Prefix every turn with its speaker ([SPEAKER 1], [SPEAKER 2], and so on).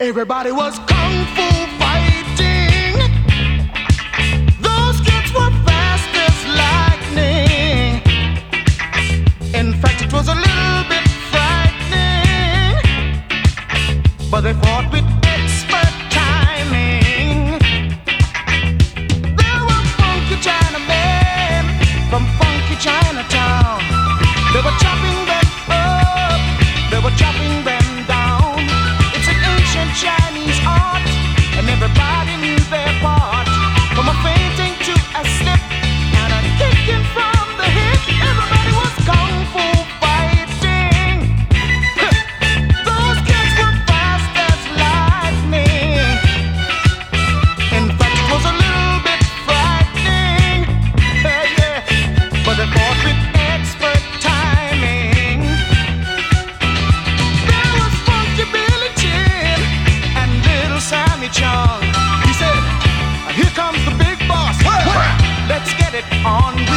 [SPEAKER 1] Everybody was kung fu fighting. Those kids were fast as lightning. In fact, it was a little bit frightening, but they fought with expert timing. There were funky Chinamen from funky Chinatown. They were chopping them up, they were chopping them down. It's an ancient Chinese art, and everybody knew their part. From a fainting to a step and a kicking from the hip, everybody was kung fu fighting. Those kids were fast as lightning. In fact, it was a little bit frightening, yeah, but they fought with expert timing. There was Funky Billy Chin and Little Sammy Chung. He said, "Here comes the big boss. Let's get it on."